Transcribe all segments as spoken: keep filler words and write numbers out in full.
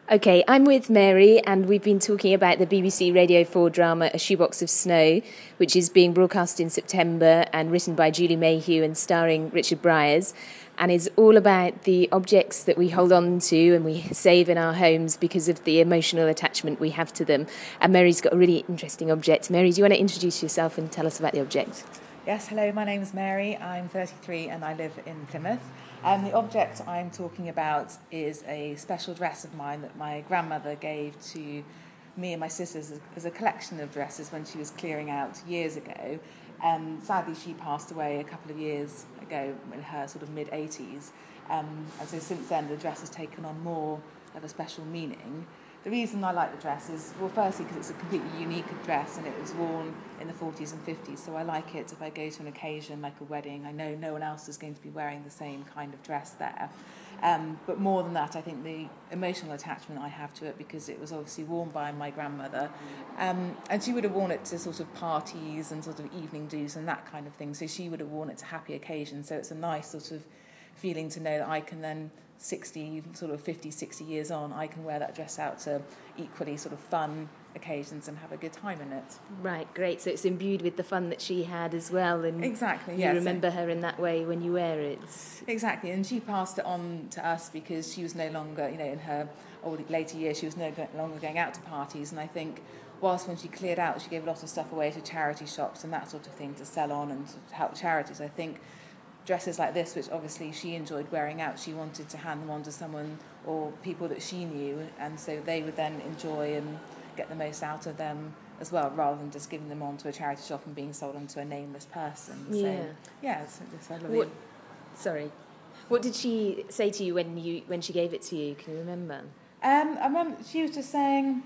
Okay, I'm with Mary, and we've been talking about the B B C Radio four drama A Shoebox of Snow, which is being broadcast in September and written by Julie Mayhew and starring Richard Briers, and is all about the objects that we hold on to and we save in our homes because of the emotional attachment we have to them. And Mary's got a really interesting object. Mary, do you want to introduce yourself and tell us about the object? Yes, hello, my name's Mary. I'm thirty-three and I live in Plymouth. And the object I'm talking about is a special dress of mine that my grandmother gave to me and my sisters as a collection of dresses when she was clearing out years ago. And sadly, she passed away a couple of years ago in her sort of mid-eighties. Um, and so since then, the dress has taken on more of a special meaning. The reason I like the dress is, well, firstly, because it's a completely unique dress and it was worn in the forties and fifties, so I like it if I go to an occasion like a wedding. I know no one else is going to be wearing the same kind of dress there. Um, but more than that, I think the emotional attachment I have to it, because it was obviously worn by my grandmother, um, and she would have worn it to sort of parties and sort of evening do's and that kind of thing, so she would have worn it to happy occasions, so it's a nice sort of feeling to know that I can then sixty, sort of fifty, sixty years on, I can wear that dress out to equally sort of fun occasions and have a good time in it. Right, great. So it's imbued with the fun that she had as well, and exactly, you yes. remember her in that way when you wear it. Exactly, and she passed it on to us because she was no longer, you know, in her old later years, she was no longer going out to parties, and I think whilst when she cleared out, she gave a lot of stuff away to charity shops and that sort of thing to sell on and to help charities. I think dresses like this, which obviously she enjoyed wearing out, she wanted to hand them on to someone or people that she knew, and so they would then enjoy and get the most out of them as well, rather than just giving them on to a charity shop and being sold on to a nameless person. Yeah. So, yeah, it's, it's a lovely... What, sorry. What did she say to you when you when she gave it to you? Can you remember? Um, I remember she was just saying...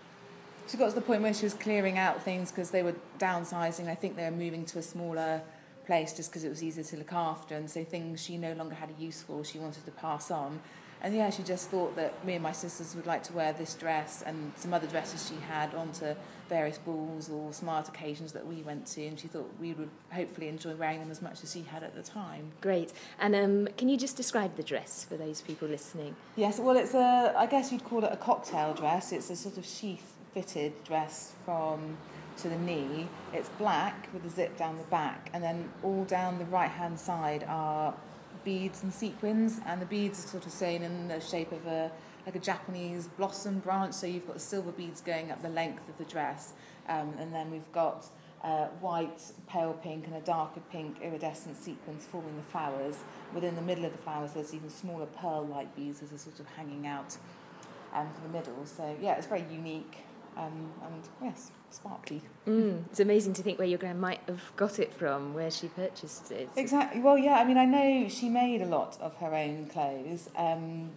She got to the point where she was clearing out things because they were downsizing. I think they were moving to a smaller place just because it was easier to look after, and so things she no longer had a use for, she wanted to pass on. And yeah, she just thought that me and my sisters would like to wear this dress and some other dresses she had onto various balls or smart occasions that we went to, and she thought we would hopefully enjoy wearing them as much as she had at the time. Great. And um, can you just describe the dress for those people listening? Yes, well, it's a, I guess you'd call it a cocktail dress. It's a sort of sheath-fitted dress from to the knee. It's black with a zip down the back, and then all down the right-hand side are beads and sequins, and the beads are sort of sewn in the shape of a like a Japanese blossom branch, so you've got the silver beads going up the length of the dress, um, and then we've got uh, white, pale pink and a darker pink iridescent sequins forming the flowers. Within the middle of the flowers there's even smaller pearl-like beads that are sort of hanging out um, for the middle, so yeah, it's very unique. Um, and yes, sparkly. Mm, it's amazing to think where your gran might have got it from, where she purchased it. Exactly. Well, yeah, I mean, I know she made a lot of her own clothes, um,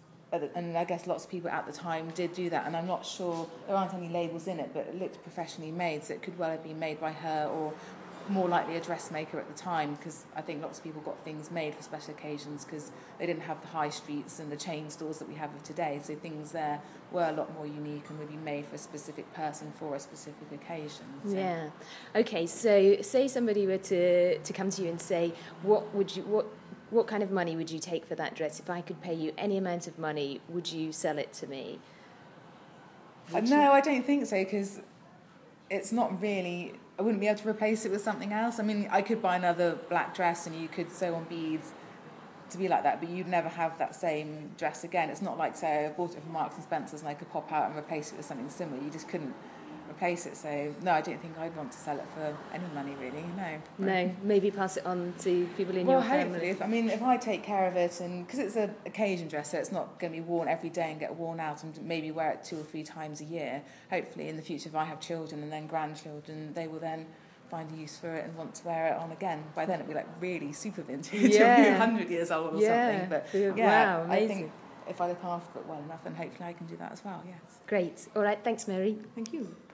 and I guess lots of people at the time did do that, and I'm not sure, there aren't any labels in it, but it looked professionally made, so it could well have been made by her or more likely a dressmaker at the time, because I think lots of people got things made for special occasions because they didn't have the high streets and the chain stores that we have of today, so things there were a lot more unique and would be made for a specific person for a specific occasion. So. Yeah. Okay, so say somebody were to, to come to you and say, what would you what what kind of money would you take for that dress? If I could pay you any amount of money, would you sell it to me? Uh, no, you? I don't think so, because it's not really... I wouldn't be able to replace it with something else. I mean, I could buy another black dress and you could sew on beads to be like that, but you'd never have that same dress again. It's not like, say, I bought it from Marks and Spencer's and I could pop out and replace it with something similar. You just couldn't replace it. So, no, I don't think I'd want to sell it for any money, really, no. No, maybe pass it on to people in well, your family. Well, hopefully. If, I mean, if I take care of it, and because it's an occasion dress, so it's not going to be worn every day and get worn out, and maybe wear it two or three times a year. Hopefully, in the future, if I have children and then grandchildren, they will then find a use for it and want to wear it on again. By then it'll be like really super vintage, yeah. It'll be one hundred years old or yeah. something. But yeah, wow, amazing. I think if I look after it well enough, then hopefully I can do that as well, yes. Great. All right, thanks, Mary. Thank you.